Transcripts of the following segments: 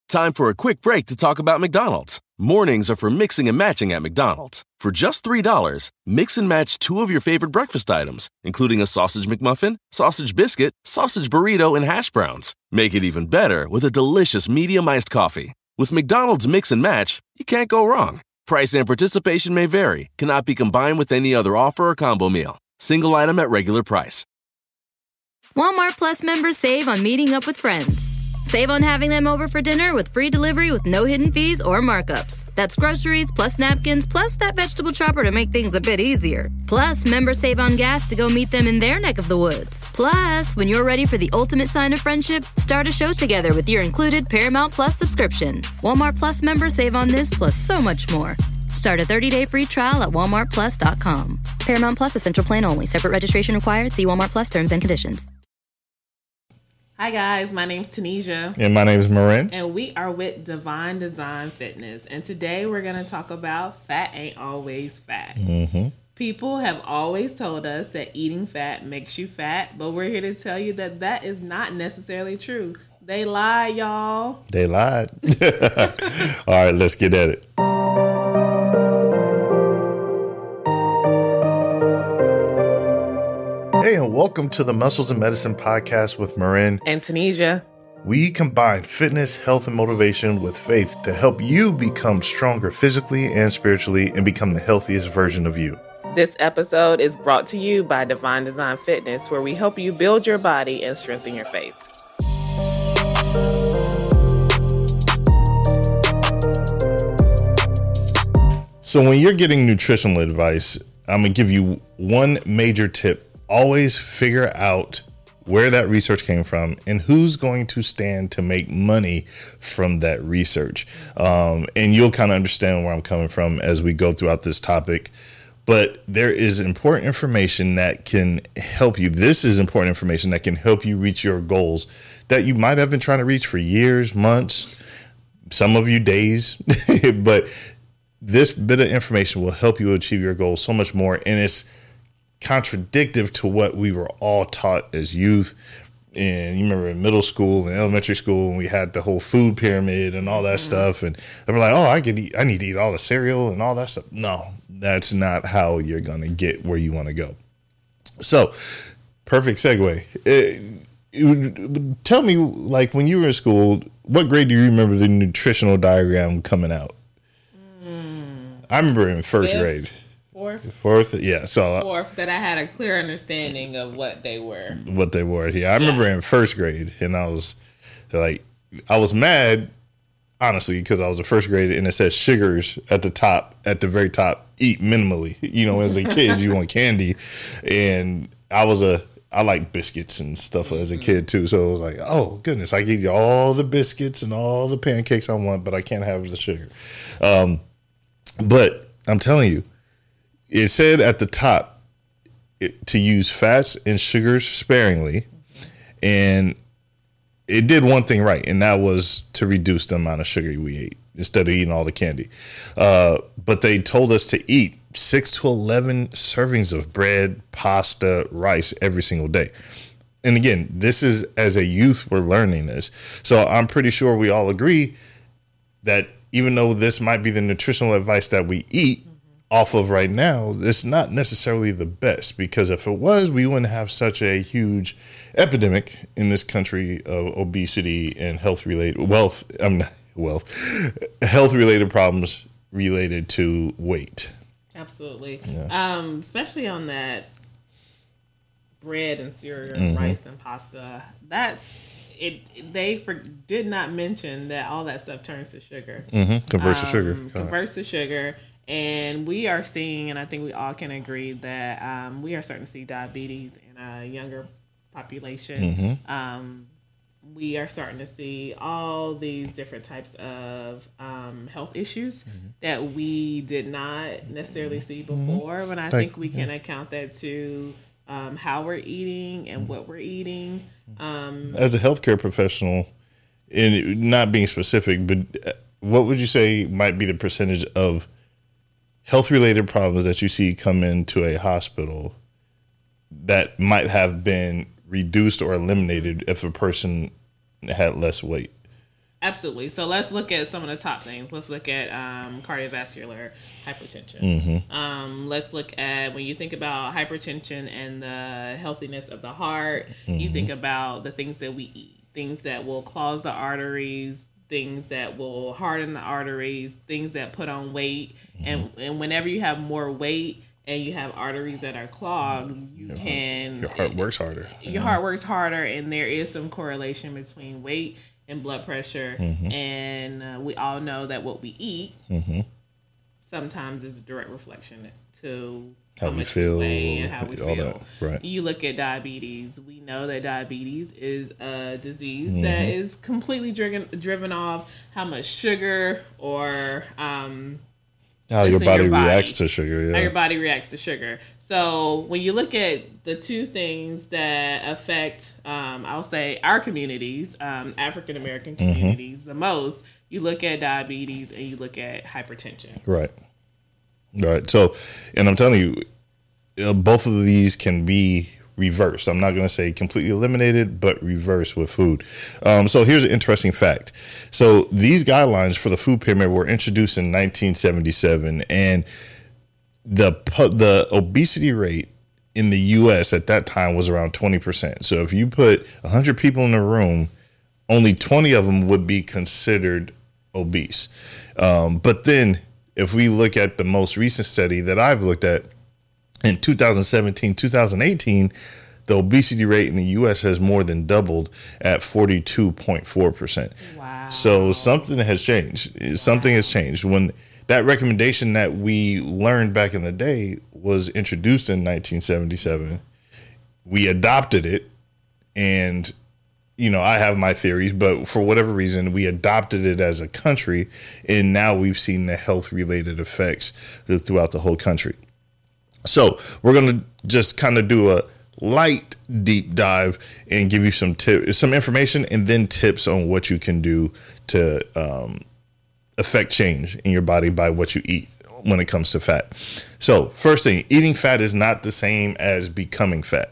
Time for a quick break to talk about McDonald's. Mornings are for mixing and matching at McDonald's. For just $3, mix and match 2 of your favorite breakfast items, including a sausage McMuffin, sausage biscuit, sausage burrito, and hash browns. Make it even better with a delicious medium iced coffee. With McDonald's Mix and Match, you can't go wrong. Price and participation may vary. Cannot be combined with any other offer or combo meal. Single item at regular price. Walmart Plus members save on meeting up with friends. Save on having them over for dinner with free delivery with no hidden fees or markups. That's groceries, plus napkins, plus that vegetable chopper to make things a bit easier. Plus, members save on gas to go meet them in their neck of the woods. Plus, when you're ready for the ultimate sign of friendship, start a show together with your included Paramount Plus subscription. Walmart Plus members save on this plus so much more. Start a 30-day free trial at walmartplus.com. Paramount Plus Essential Plan only. Separate registration required. See Walmart Plus terms and conditions. Hi guys, my name's Tanisha. And my name is Marin. And we are with Divine Design Fitness. And today we're going to talk about fat ain't always fat. Mm-hmm. People have always told us that eating fat makes you fat, but we're here to tell you that that is not necessarily true. They lied, y'all. They lied. All right, let's get at it. Hey, and welcome to the Muscles and Medicine podcast with Marin and Tanisha. We combine fitness, health, and motivation with faith to help you become stronger physically and spiritually and become the healthiest version of you. This episode is brought to you by Divine Design Fitness, where we help you build your body and strengthen your faith. So when you're getting nutritional advice, I'm going to give you one major tip. Always figure out where that research came from and who's going to stand to make money from that research. And you'll kind of understand where I'm coming from as we go throughout this topic. But there is important information that can help you. This is important information that can help you reach your goals that you might have been trying to reach for years, months, some of you days. But this bit of information will help you achieve your goals so much more. And it's contradictive to what we were all taught as youth. And you remember in middle school and elementary school when we had the whole food pyramid and all that stuff, and they were like, oh, I need to eat all the cereal and all that stuff. No, that's not how you're going to get where you want to go. So perfect segue. Tell me, like, when you were in school, what grade do you remember the nutritional diagram coming out? I remember in first grade. Fourth, yeah. So fourth, that I had a clear understanding of what they were. Yeah, I remember in first grade, and I was mad, honestly, because I was in first grade, and it says sugars at the very top. Eat minimally. You know, as a kid, you want candy, and I like biscuits and stuff as a kid too. So it was like, oh goodness, I can eat all the biscuits and all the pancakes I want, but I can't have the sugar. But I'm telling you. It said at the top to use fats and sugars sparingly, and it did one thing right, and that was to reduce the amount of sugar we ate instead of eating all the candy. But they told us to eat 6 to 11 servings of bread, pasta, rice every single day. And again, this is as a youth, we're learning this. So I'm pretty sure we all agree that even though this might be the nutritional advice that we eat off of right now, it's not necessarily the best, because if it was, we wouldn't have such a huge epidemic in this country of obesity and health related problems related to weight. Absolutely. Yeah. Especially on that bread and cereal and rice and pasta. That's it. They did not mention that all that stuff turns to sugar. Converts to sugar. Converts to sugar. And we are seeing, and I think we all can agree that we are starting to see diabetes in a younger population. We are starting to see all these different types of health issues that we did not necessarily see before. But I think we can account that to how we're eating and what we're eating. As a healthcare professional, and not being specific, but what would you say might be the percentage of health-related problems that you see come into a hospital that might have been reduced or eliminated if a person had less weight? Absolutely. So let's look at some of the top things. Let's look at cardiovascular hypertension. Let's look at, when you think about hypertension and the healthiness of the heart, you think about the things that we eat, things that will clog the arteries, things that will harden the arteries, things that put on weight. And whenever you have more weight and you have arteries that are clogged, your heart works harder. Your heart works harder, and there is some correlation between weight and blood pressure. And we all know that what we eat sometimes is a direct reflection to how we feel and how we feel. Right. You look at diabetes. We know that diabetes is a disease that is completely driven off how much sugar or how your body reacts to sugar. How your body reacts to sugar. So when you look at the two things that affect, I'll say, our communities, African American communities the most, you look at diabetes and you look at hypertension. Right. So, and I'm telling you, both of these can be reversed. I'm not going to say completely eliminated, but reversed with food. So here's an interesting fact. So these guidelines for the food pyramid were introduced in 1977, and the obesity rate in the U.S. at that time was around 20%. So if you put 100 people in a room, only 20 of them would be considered obese. But then if we look at the most recent study that I've looked at, in 2017, 2018, the obesity rate in the U.S. has more than doubled at 42.4%. Wow. So something has changed. Something has changed. When that recommendation that we learned back in the day was introduced in 1977, we adopted it. And, you know, I have my theories, but for whatever reason, we adopted it as a country. And now we've seen the health related effects throughout the whole country. So we're going to just kind of do a light deep dive and give you some information and then tips on what you can do to affect change in your body by what you eat when it comes to fat. So first thing, eating fat is not the same as becoming fat.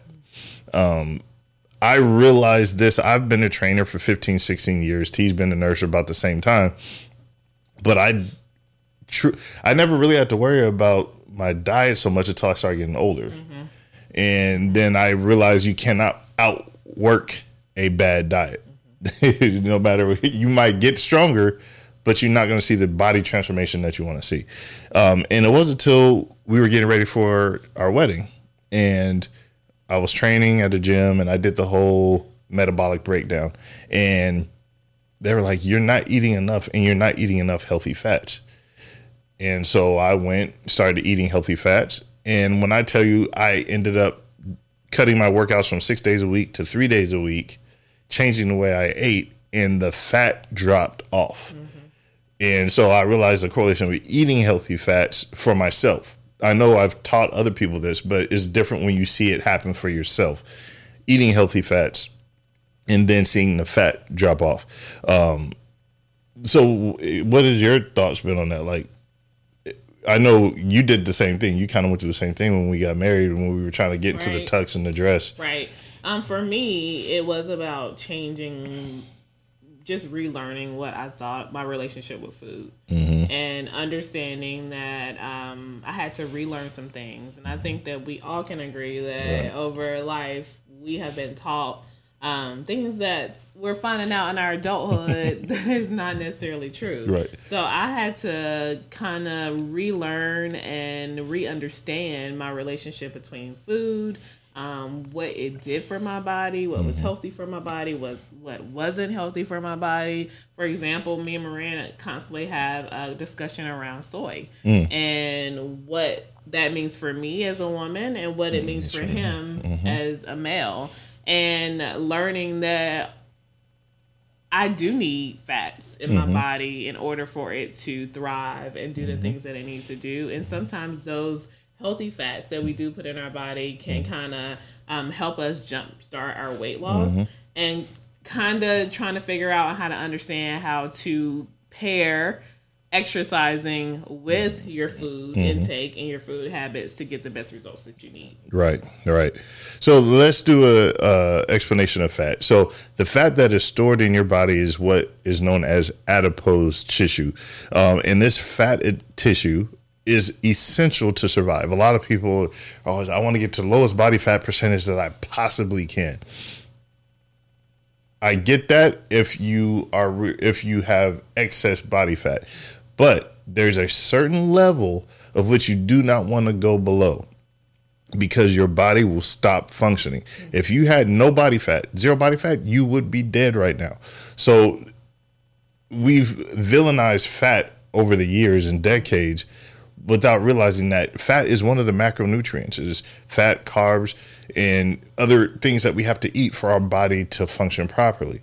I realized this. I've been a trainer for 15, 16 years. T's been a nurse about the same time. But I never really had to worry about my diet so much until I started getting older. And then I realized you cannot outwork a bad diet. No matter, you might get stronger, but you're not going to see the body transformation that you want to see. And it wasn't until we were getting ready for our wedding and I was training at a gym and I did the whole metabolic breakdown, and they were like, you're not eating enough and you're not eating enough healthy fats. And so I started eating healthy fats. And when I tell you, I ended up cutting my workouts from 6 days a week to 3 days a week, changing the way I ate, and the fat dropped off. And so I realized the correlation with eating healthy fats for myself. I know I've taught other people this, but it's different when you see it happen for yourself. Eating healthy fats and then seeing the fat drop off. So what has your thoughts been on that? Like, I know you did the same thing. You kind of went through the same thing when we got married, when we were trying to get into the tux and the dress. Right. For me, it was about changing, just relearning what I thought my relationship with food, and understanding that I had to relearn some things. And I think that we all can agree that over life, we have been taught things that we're finding out in our adulthood that is not necessarily true. Right. So I had to kind of relearn and re-understand my relationship between food, what it did for my body, what was healthy for my body, what wasn't healthy for my body. For example, me and Miranda constantly have a discussion around soy and what that means for me as a woman and what it means for him as a male. And learning that I do need fats in my body in order for it to thrive and do the things that it needs to do. And sometimes those healthy fats that we do put in our body can kind of help us jumpstart our weight loss, and kind of trying to figure out how to understand how to pair exercising with your food intake and your food habits to get the best results that you need. Right. So let's do a explanation of fat. So the fat that is stored in your body is what is known as adipose tissue. And this fat tissue is essential to survive. A lot of people are always, I want to get to the lowest body fat percentage that I possibly can. I get that if you have excess body fat, but there's a certain level of which you do not want to go below, because your body will stop functioning. If you had no body fat, zero body fat, you would be dead right now. So we've villainized fat over the years and decades without realizing that fat is one of the macronutrients. It's fat, carbs, and other things that we have to eat for our body to function properly.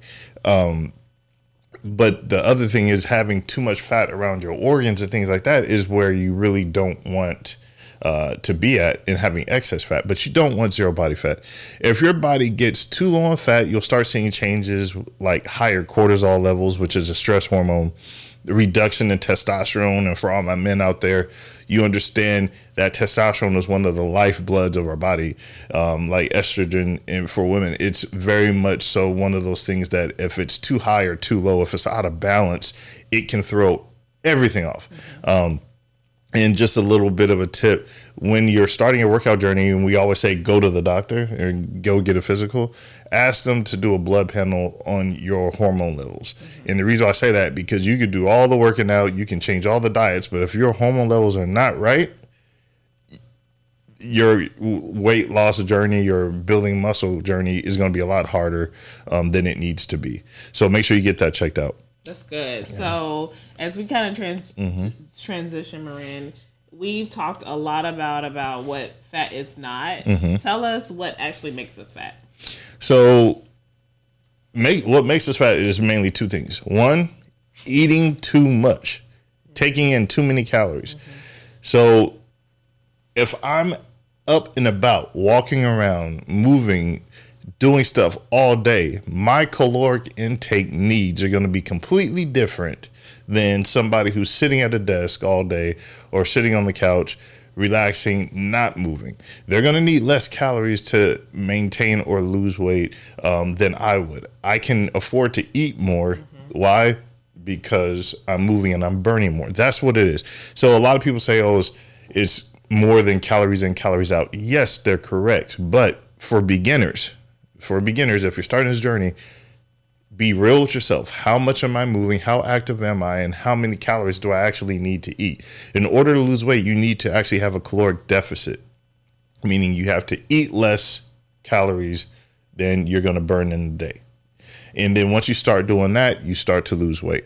But the other thing is, having too much fat around your organs and things like that is where you really don't want to be at, and having excess fat. But you don't want zero body fat. If your body gets too low on fat, you'll start seeing changes like higher cortisol levels, which is a stress hormone, the reduction in testosterone. And for all my men out there, you understand that testosterone is one of the lifebloods of our body, like estrogen. And for women, it's very much so one of those things that if it's too high or too low, if it's out of balance, it can throw everything off. And just a little bit of a tip, when you're starting a workout journey, and we always say, go to the doctor or go get a physical, ask them to do a blood panel on your hormone levels. And the reason I say that, because you could do all the working out, you can change all the diets, but if your hormone levels are not right, your weight loss journey, your building muscle journey is going to be a lot harder than it needs to be. So make sure you get that checked out. That's good. Yeah. So as we kind of transition, Marin, we've talked a lot about what fat is not. Tell us what actually makes us fat. So what makes us fat is mainly two things. One, eating too much, taking in too many calories. So if I'm up and about, walking around, moving, doing stuff all day, my caloric intake needs are going to be completely different than somebody who's sitting at a desk all day or sitting on the couch, relaxing, not moving. They're going to need less calories to maintain or lose weight than I would. I can afford to eat more. Why? Because I'm moving and I'm burning more. That's what it is. So a lot of people say, oh, it's more than calories in, calories out. Yes, they're correct. But for beginners, if you're starting this journey, be real with yourself. How much am I moving? How active am I? And how many calories do I actually need to eat? In order to lose weight, you need to actually have a caloric deficit, meaning you have to eat less calories than you're going to burn in a day. And then once you start doing that, you start to lose weight.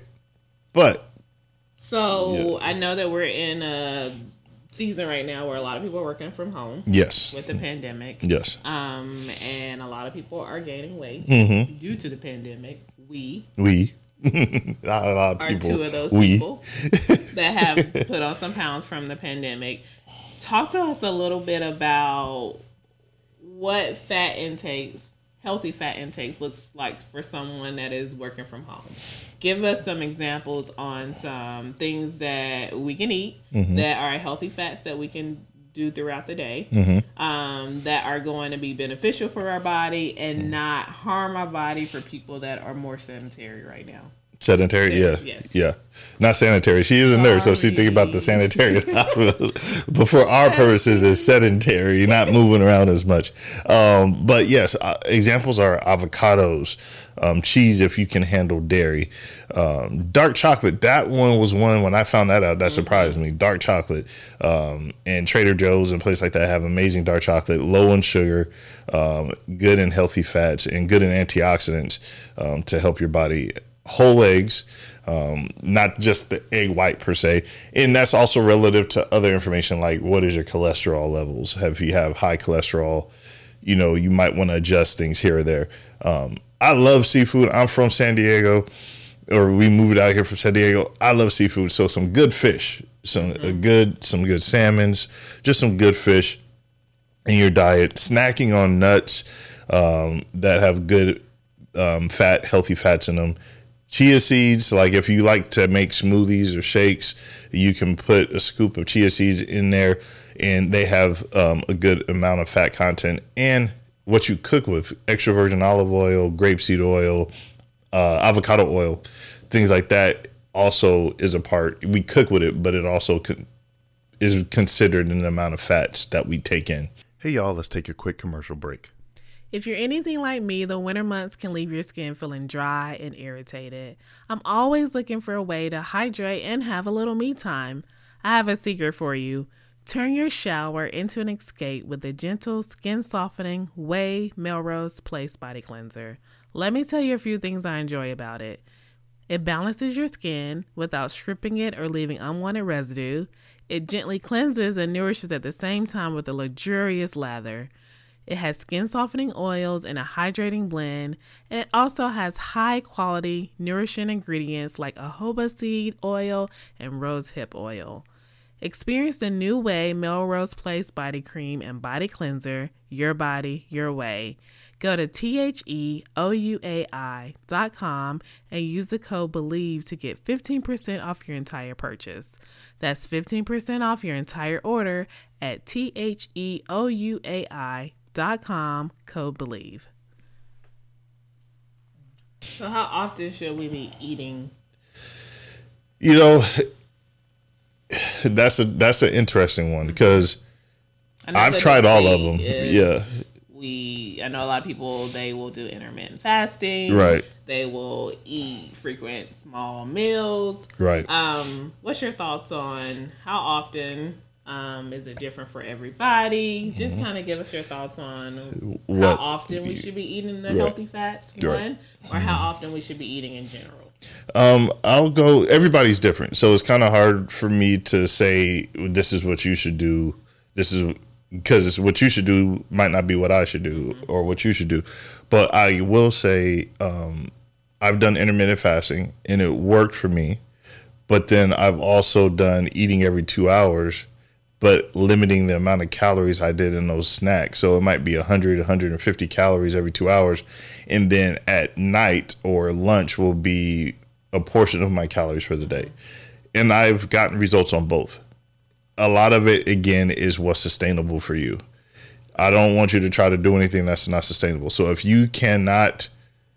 I know that we're in a season right now where a lot of people are working from home. Yes. With the pandemic. Yes. And a lot of people are gaining weight due to the pandemic. We a lot of are people, two of those people that have put on some pounds from the pandemic. Talk to us a little bit about what healthy fat intakes looks like for someone that is working from home. Give us some examples on some things that we can eat that are healthy fats that we can do throughout the day that are going to be beneficial for our body and not harm our body for people that are more sedentary right now. Sedentary, yeah. Yes. Yeah. Not sanitary. She is a nurse, so she think about the sanitary. But for our purposes, it's sedentary, not moving around as much. But yes, examples are avocados, cheese if you can handle dairy, dark chocolate. That one was one when I found that out that surprised me. Dark chocolate, and Trader Joe's and places like that have amazing dark chocolate, low in sugar, good in healthy fats, and good in antioxidants to help your body. Whole eggs, not just the egg white per se. And that's also relative to other information like what is your cholesterol levels? If you have high cholesterol, you might want to adjust things here or there. I love seafood. I'm from San Diego, or we moved out here from San Diego. I love seafood. So some good fish, some good salmons, just some good fish in your diet. Snacking on nuts that have good healthy fats in them. Chia seeds, like if you like to make smoothies or shakes, you can put a scoop of chia seeds in there, and they have a good amount of fat content. And what you cook with, extra virgin olive oil, grapeseed oil, avocado oil, things like that, also is a part. We cook with it, but it also is considered in the amount of fats that we take in. Hey, y'all, let's take a quick commercial break. If you're anything like me, the winter months can leave your skin feeling dry and irritated. I'm always looking for a way to hydrate and have a little me time. I have a secret for you. Turn your shower into an escape with the gentle, skin-softening Way Melrose Place Body Cleanser. Let me tell you a few things I enjoy about it. It balances your skin without stripping it or leaving unwanted residue. It gently cleanses and nourishes at the same time with a luxurious lather. It has skin-softening oils and a hydrating blend, and it also has high-quality, nourishing ingredients like jojoba seed oil and rosehip oil. Experience the new Way Melrose Place Body Cream and Body Cleanser, your body, your way. Go to THEOUAI.com and use the code BELIEVE to get 15% off your entire purchase. That's 15% off your entire order at THEOUAI.com, code BELIEVE. So how often should we be eating? You know, that's an interesting one because I've tried all of them. Yeah. I know a lot of people, they will do intermittent fasting. Right. They will eat frequent small meals. Right. What's your thoughts on how often is it different for everybody? Just kind of give us your thoughts on how often we should be eating the healthy fats, one, or how often we should be eating in general. I'll go, everybody's different. So it's kind of hard for me to say, this is what you should do. This is because what you should do might not be what I should do or what you should do. But I will say, I've done intermittent fasting and it worked for me. But then I've also done eating every 2 hours, but limiting the amount of calories I did in those snacks. So it might be 100, 150 calories every 2 hours. And then at night or lunch will be a portion of my calories for the day. And I've gotten results on both. A lot of it, again, is what's sustainable for you. I don't want you to try to do anything that's not sustainable. So if you cannot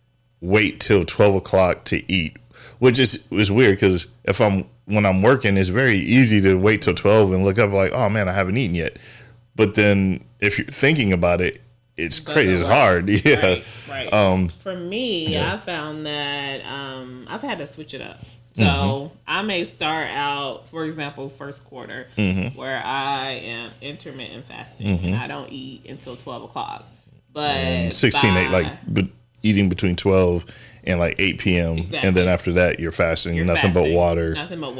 wait till 12 o'clock to eat, which is weird because when I'm working, it's very easy to wait till 12 and look up like, oh man, I haven't eaten yet. But then if you're thinking about it, it's crazy. It's hard. Yeah. Right. For me, I found that I've had to switch it up. So I may start out, for example, first quarter, where I am intermittent fasting and I don't eat until 12 o'clock. But 16-8, like eating between 12 and like 8 p.m. Exactly. And then after that, you're fasting. Nothing but water.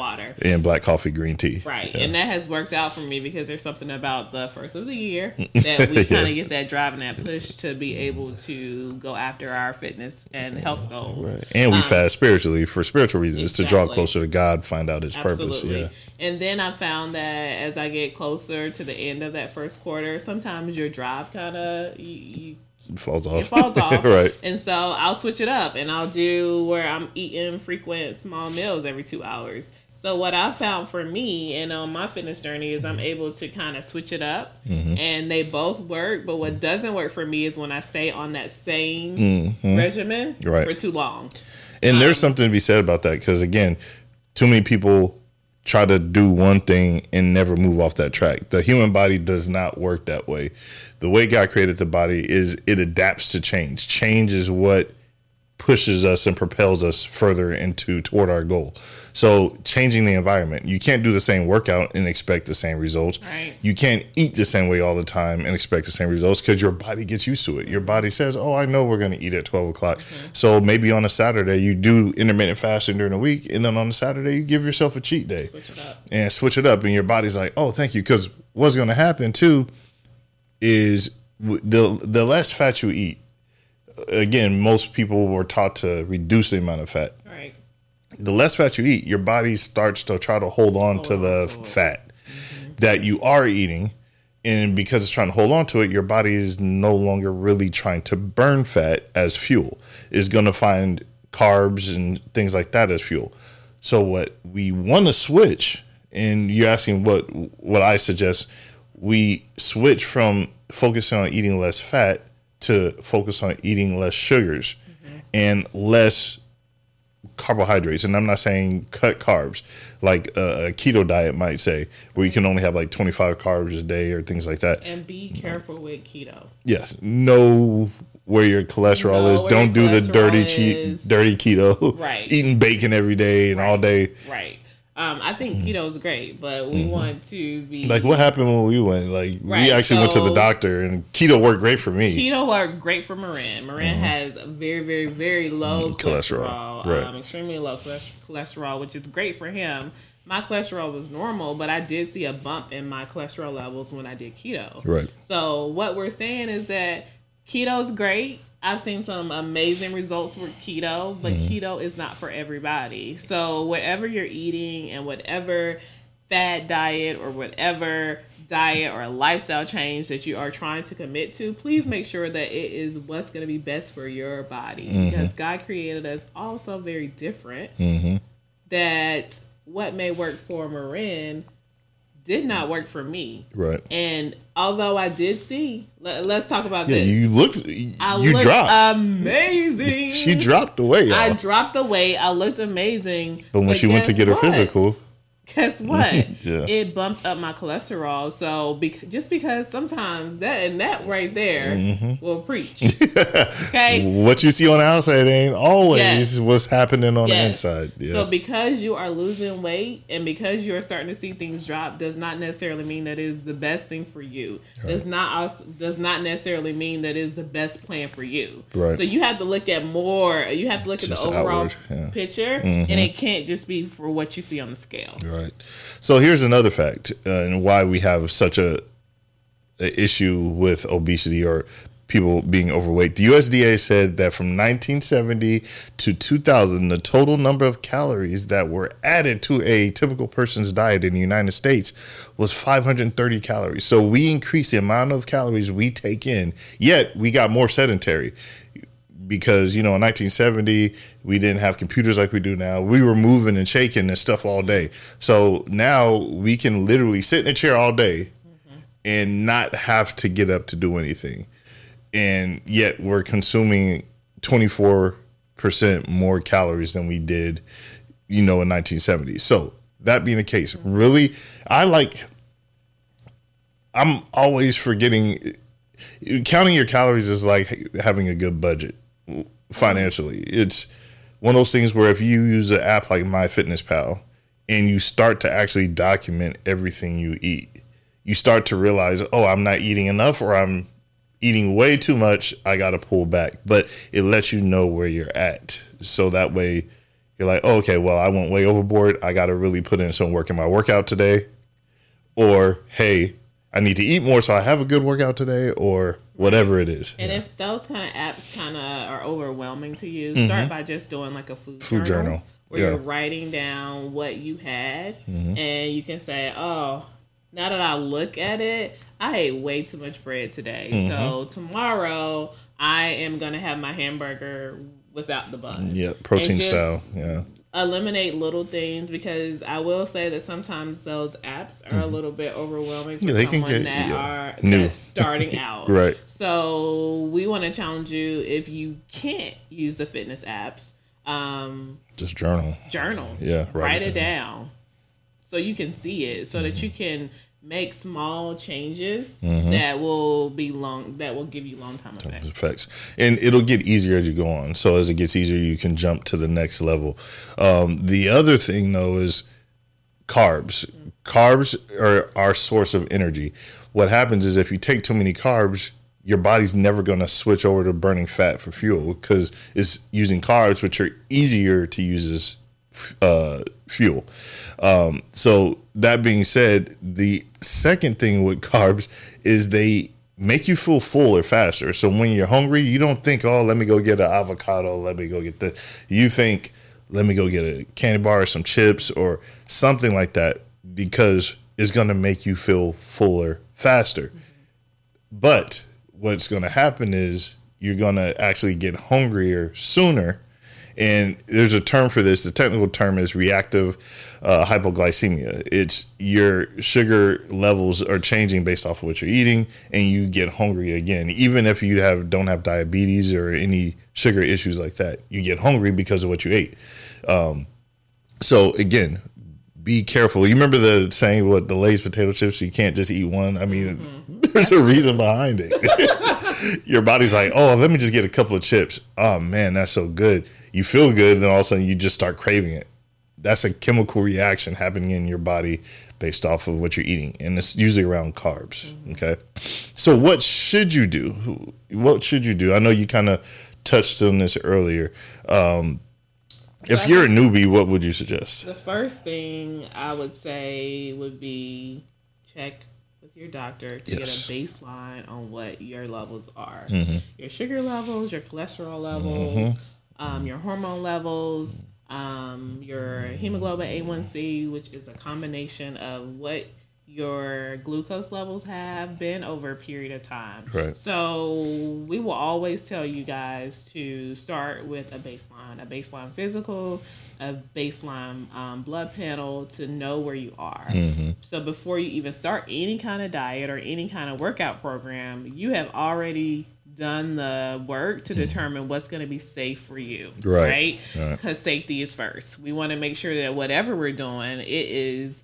And black coffee, green tea. Right. Yeah. And that has worked out for me because there's something about the first of the year that we kind of get that drive and that push to be able to go after our fitness and health goals. Right. And we fast spiritually for spiritual reasons to draw closer to God, find out his purpose. Yeah. And then I found that as I get closer to the end of that first quarter, sometimes your drive kind of falls off. It falls off. Right. And so I'll switch it up and I'll do where I'm eating frequent small meals every 2 hours. So what I found for me and on my fitness journey is I'm able to kind of switch it up and they both work. But what doesn't work for me is when I stay on that same regimen for too long. And there's something to be said about that because, again, too many people try to do one thing and never move off that track. The human body does not work that way. The way God created the body is it adapts to change. Change is what pushes us and propels us further toward our goal. So changing the environment, you can't do the same workout and expect the same results. Right. You can't eat the same way all the time and expect the same results because your body gets used to it. Your body says, oh, I know we're going to eat at 12 o'clock. So maybe on a Saturday you do intermittent fasting during the week. And then on a Saturday you give yourself a cheat day. Switch it up. And your body's like, oh, thank you. Because what's going to happen too is the less fat you eat, again, most people were taught to reduce the amount of fat. Right. The less fat you eat, your body starts to try to hold on to the fat that you are eating. And because it's trying to hold on to it, your body is no longer really trying to burn fat as fuel. It's going to find carbs and things like that as fuel. So what we want to switch, and you're asking what I suggest, we switch from focusing on eating less fat to focus on eating less sugars and less carbohydrates. And I'm not saying cut carbs like a keto diet might say, where you can only have like 25 carbs a day or things like that. And be careful with keto. Yes. Know where your cholesterol is. Don't do the dirty keto. Right. Eating bacon every day and all day. Right. I think keto is great, but we want to be like, what happened when we went? Like, we actually went to the doctor, and keto worked great for me. Keto worked great for Marin. Marin has very, very, very low cholesterol, right. Extremely low cholesterol, which is great for him. My cholesterol was normal, but I did see a bump in my cholesterol levels when I did keto. Right. So what we're saying is that keto's great. I've seen some amazing results with keto, but keto is not for everybody. So whatever you're eating and whatever fad diet or whatever diet or lifestyle change that you are trying to commit to, please make sure that it is what's going to be best for your body. Because God created us all so very different that what may work for Marin did not work for me. Right. And although I did see, let's talk about this. You looked dropped amazing. She dropped the weight. I dropped the weight. I looked amazing. But when she went to get her physical, guess what? It bumped up my cholesterol. So just because sometimes that right there will preach. Okay, what you see on the outside ain't always what's happening on the inside. Yeah. So because you are losing weight and because you are starting to see things drop, does not necessarily mean that is the best thing for you. Right. Does not necessarily mean that is the best plan for you. Right. So you have to look at more. You have to look at the overall picture, and it can't just be for what you see on the scale. Right. So here's another fact and why we have such a issue with obesity or people being overweight. The USDA said that from 1970 to 2000, the total number of calories that were added to a typical person's diet in the United States was 530 calories. So we increased the amount of calories we take in, yet we got more sedentary. Because, in 1970, we didn't have computers like we do now. We were moving and shaking and stuff all day. So now we can literally sit in a chair all day and not have to get up to do anything. And yet we're consuming 24% more calories than we did, in 1970. So that being the case, really, I'm always forgetting, counting your calories is like having a good budget. Financially, it's one of those things where if you use an app like MyFitnessPal and you start to actually document everything you eat, you start to realize, I'm not eating enough or I'm eating way too much. I got to pull back. But it lets you know where you're at. So that way you're like, okay, well, I went way overboard. I got to really put in some work in my workout today. Or, hey, I need to eat more so I have a good workout today, or whatever it is. And if those kind of apps kind of are overwhelming to you, start by just doing like a food journal where you're writing down what you had, and you can say, now that I look at it, I ate way too much bread today. So tomorrow I am going to have my hamburger without the bun. Yeah, protein style. Yeah. Eliminate little things, because I will say that sometimes those apps are a little bit overwhelming for someone that's starting out. Right. So we want to challenge you, if you can't use the fitness apps, just journal. Yeah. Write it down so you can see it, so that you can make small changes that will give you long-time effects. And it'll get easier as you go on. So as it gets easier, you can jump to the next level. The other thing, though, is carbs. Carbs are our source of energy. What happens is if you take too many carbs, your body's never going to switch over to burning fat for fuel, because it's using carbs, which are easier to use as fuel. So that being said, the second thing with carbs is they make you feel fuller faster. So when you're hungry, you don't think, let me go get an avocado. Let me go get you think, let me go get a candy bar or some chips or something like that, because it's going to make you feel fuller faster. But what's going to happen is you're going to actually get hungrier sooner. And there's a term for this. The technical term is reactive hypoglycemia. It's your sugar levels are changing based off of what you're eating, and you get hungry again. Even if you don't have diabetes or any sugar issues like that, you get hungry because of what you ate. So again, be careful. You remember the saying, what, the Lay's potato chips, you can't just eat one? I mean, there's a reason behind it. Your body's like, oh, let me just get a couple of chips. Oh, man, that's so good. You feel good, and then all of a sudden you just start craving it. That's a chemical reaction happening in your body based off of what you're eating, and it's usually around carbs, okay? So what should you do? What should you do? I know you kind of touched on this earlier. If you're a newbie, what would you suggest? The first thing I would say would be check with your doctor to get a baseline on what your levels are. Your sugar levels, your cholesterol levels, your hormone levels, your hemoglobin A1C, which is a combination of what your glucose levels have been over a period of time. Right. So we will always tell you guys to start with a baseline physical, a baseline blood panel to know where you are. So before you even start any kind of diet or any kind of workout program, you have already done the work to determine what's going to be safe for you, right? Because safety is first. We want to make sure that whatever we're doing, it is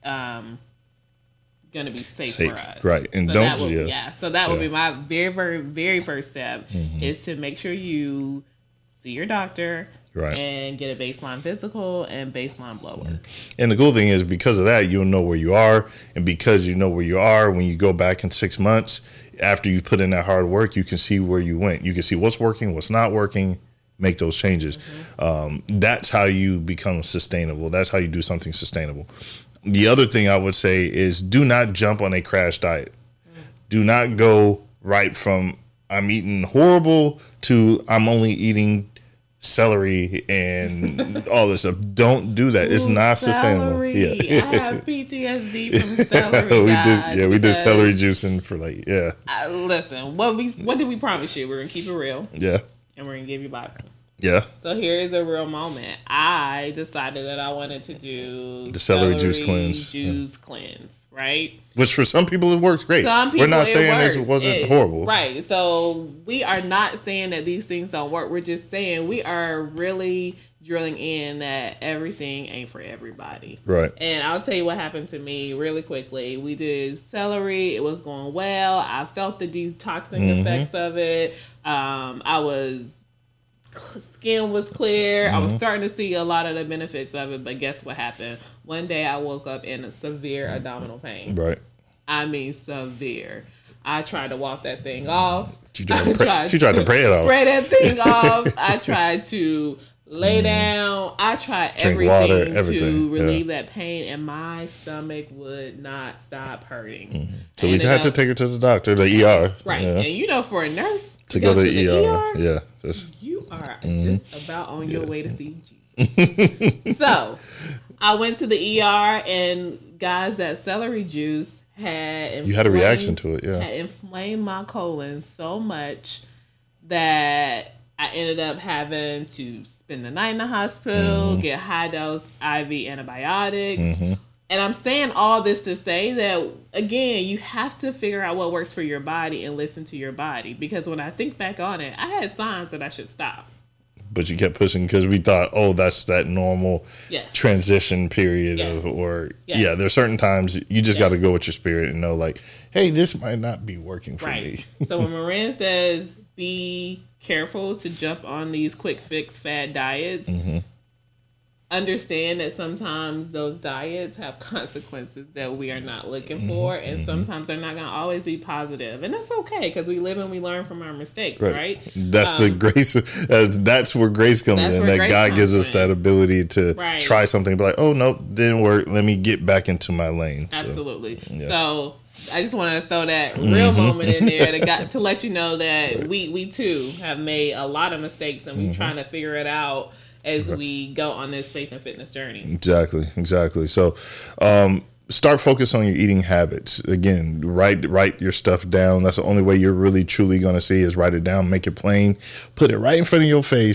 going to be safe for us, right? And so don't, so that would be my very, very, very first step is to make sure you see your doctor, and get a baseline physical and baseline blood work. And the cool thing is, because of that, you'll know where you are, and because you know where you are, when you go back in 6 months after you've put in that hard work, you can see where you went. You can see what's working, what's not working, make those changes. That's how you become sustainable. That's how you do something sustainable. The other thing I would say is, do not jump on a crash diet. Do not go right from I'm eating horrible to I'm only eating celery and all this stuff. Don't do that. It's not sustainable. I have PTSD from celery. we did celery juicing for listen, what did we promise you? We're gonna keep it real. Yeah. And we're gonna give you Bible. Yeah. So here is a real moment. I decided that I wanted to do the celery juice cleanse, right? Which for some people it works great. We're not saying it wasn't horrible. Right. So we are not saying that these things don't work. We're just saying we are really drilling in that everything ain't for everybody. Right. And I'll tell you what happened to me really quickly. We did celery. It was going well. I felt the detoxing effects of it. Skin was clear. I was starting to see a lot of the benefits of it, but guess what happened? One day I woke up in a severe abdominal pain. Right. I mean, severe. I tried to walk that thing off. She tried to pray it off. Pray that thing off. I tried to lay down. I tried everything to relieve that pain, and my stomach would not stop hurting. So we had to take her to the doctor, the ER. Right. Yeah. And for a nurse to go to the ER. You are just about on your way to see Jesus. So I went to the ER, and guys, that celery juice had you had a reaction to it. Had inflamed my colon so much that I ended up having to spend the night in the hospital, get high dose IV antibiotics. And I'm saying all this to say that, again, you have to figure out what works for your body and listen to your body. Because when I think back on it, I had signs that I should stop. But you kept pushing because we thought, that's that normal transition period there's certain times you just got to go with your spirit and know, like, hey, this might not be working for me. So when Marin says be careful to jump on these quick fix fad diets, understand that sometimes those diets have consequences that we are not looking for, and sometimes they're not going to always be positive, and that's okay because we live and we learn from our mistakes, right? That's the grace. That's where grace comes in. That God gives us that ability to try something, and be like, oh nope, didn't work. Let me get back into my lane. Absolutely. So I just wanted to throw that real moment in there to let you know that we too have made a lot of mistakes, and we're trying to figure it out as we go on this faith and fitness journey. Exactly. So start focus on your eating habits. Again, write your stuff down. That's the only way you're really truly going to see is write it down, make it plain, put it right in front of your face,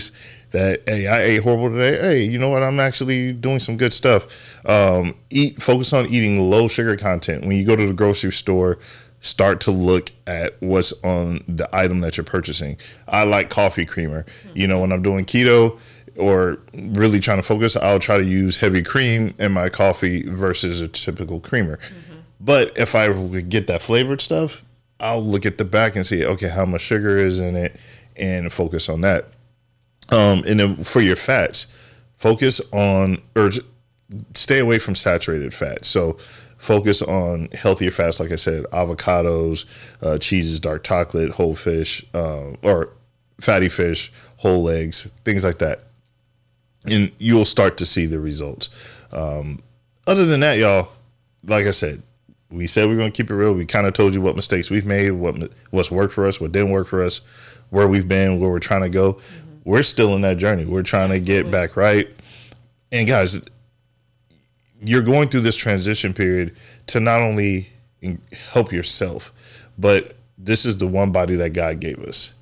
that, hey, I ate horrible today. Hey, you know what? I'm actually doing some good stuff. Focus on eating low sugar content. When you go to the grocery store, start to look at what's on the item that you're purchasing. I like coffee creamer. You know, when I'm doing keto or really trying to focus, I'll try to use heavy cream in my coffee versus a typical creamer. But if I get that flavored stuff, I'll look at the back and see, okay, how much sugar is in it and focus on that. And then for your fats, focus on, or stay away from saturated fats. So focus on healthier fats, like I said, avocados, cheeses, dark chocolate, whole fish, or fatty fish, whole eggs, things like that. And you'll start to see the results. Other than that, y'all, like I said, we said we're going to keep it real. We kind of told you what mistakes we've made, what's worked for us, what didn't work for us, where we've been, where we're trying to go. We're still in that journey. We're trying to get back right. And guys, you're going through this transition period to not only help yourself, but this is the one body that God gave us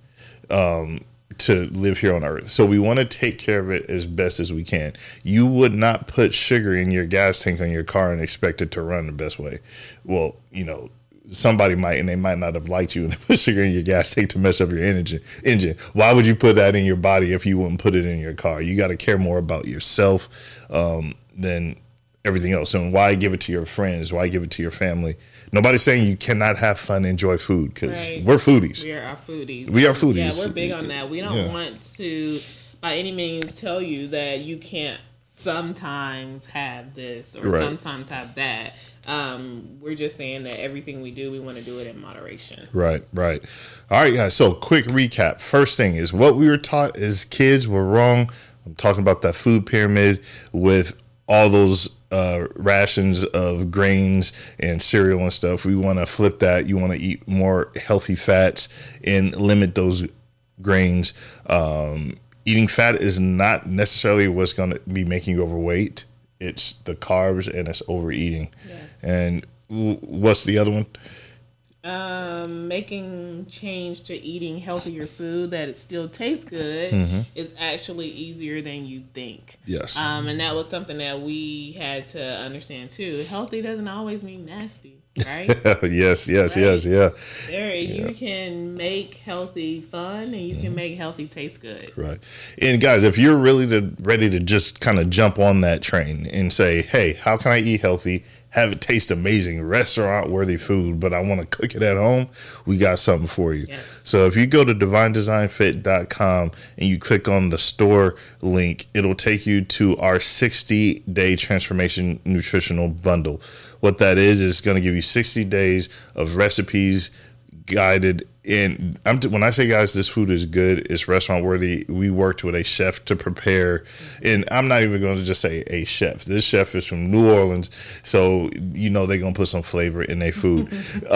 to live here on earth. So we want to take care of it as best as we can. You would not put sugar in your gas tank on your car and expect it to run the best way. Well, you know, somebody might, and they might not have liked you and put sugar in your gas tank to mess up your engine. Why would you put that in your body if you wouldn't put it in your car? You got to care more about yourself than everything else. And why give it to your friends? Why give it to your family? Nobody's saying you cannot have fun and enjoy food, because we're foodies. We are foodies. We are foodies. Yeah, we're big on that. We don't want to, by any means, tell you that you can't sometimes have this or sometimes have that. We're just saying that everything we do, we want to do it in moderation. Right. All right, guys. So quick recap. First thing is, what we were taught as kids were wrong. I'm talking about that food pyramid with all those rations of grains and cereal and stuff. We want to flip that. You want to eat more healthy fats and limit those grains. Eating fat is not necessarily what's going to be making you overweight. It's the carbs and it's overeating. Yes. And what's the other one? Making change to eating healthier food that it still tastes good is actually easier than you think. Yes. And that was something that we had to understand too. Healthy doesn't always mean nasty, right? Yes. You can make healthy fun and you can make healthy taste good. Right. And guys, if you're really ready to just kind of jump on that train and say, hey, how can I eat healthy? Have it taste amazing, restaurant-worthy food, but I want to cook it at home, we got something for you. Yes. So if you go to divinedesignfit.com and you click on the store link, it'll take you to our 60-day transformation nutritional bundle. What that is going to give you 60 days of recipes guided. And when I say, guys, this food is good, it's restaurant worthy. We worked with a chef to prepare, and I'm not even going to just say a chef. This chef is from New Orleans, so you know they're going to put some flavor in their food.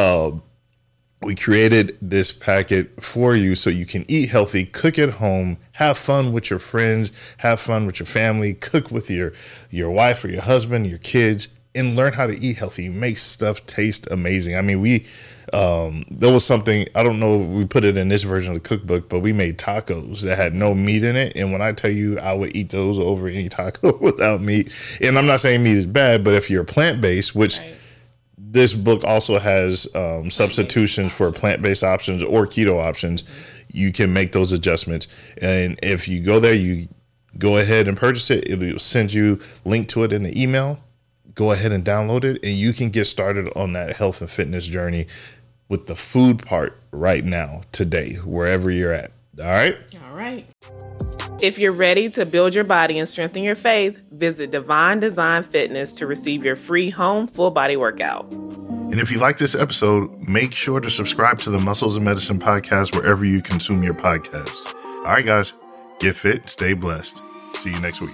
We created this packet for you so you can eat healthy, cook at home, have fun with your friends, have fun with your family, cook with your wife or your husband, your kids, and learn how to eat healthy. Make stuff taste amazing. I mean, there was something, I don't know if we put it in this version of the cookbook, but we made tacos that had no meat in it. And when I tell you, I would eat those over any taco without meat. And I'm not saying meat is bad, but if you're plant-based, which this book also has substitutions for plant-based options or keto options, you can make those adjustments. And if you go there, you go ahead and purchase it. It'll send you a link to it in the email. Go ahead and download it, and you can get started on that health and fitness journey with the food part right now, today, wherever you're at. All right? All right. If you're ready to build your body and strengthen your faith, visit Divine Design Fitness to receive your free home full body workout. And if you like this episode, make sure to subscribe to the Muscles and Medicine podcast wherever you consume your podcast. All right, guys, get fit, stay blessed. See you next week.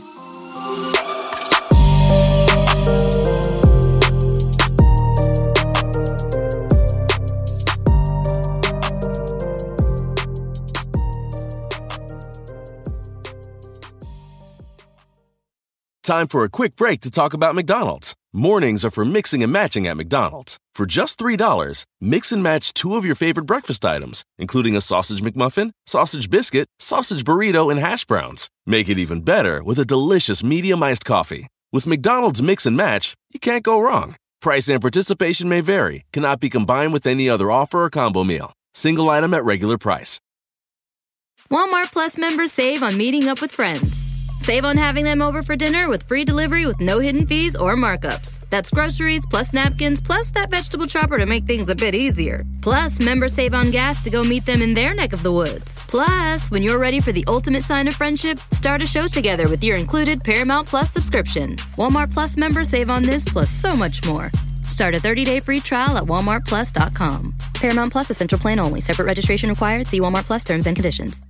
Time for a quick break to talk about McDonald's. Mornings are for mixing and matching at McDonald's. For just $3, mix and match 2 of your favorite breakfast items, including a sausage McMuffin, sausage biscuit, sausage burrito, and hash browns. Make it even better with a delicious medium iced coffee. With McDonald's Mix and Match, you can't go wrong. Price and participation may vary. Cannot be combined with any other offer or combo meal. Single item at regular price. Walmart Plus members save on meeting up with friends. Save on having them over for dinner with free delivery with no hidden fees or markups. That's groceries plus napkins plus that vegetable chopper to make things a bit easier. Plus, members save on gas to go meet them in their neck of the woods. Plus, when you're ready for the ultimate sign of friendship, start a show together with your included Paramount Plus subscription. Walmart Plus members save on this plus so much more. Start a 30-day free trial at walmartplus.com. Paramount Plus Essential Plan only. Separate registration required. See Walmart Plus terms and conditions.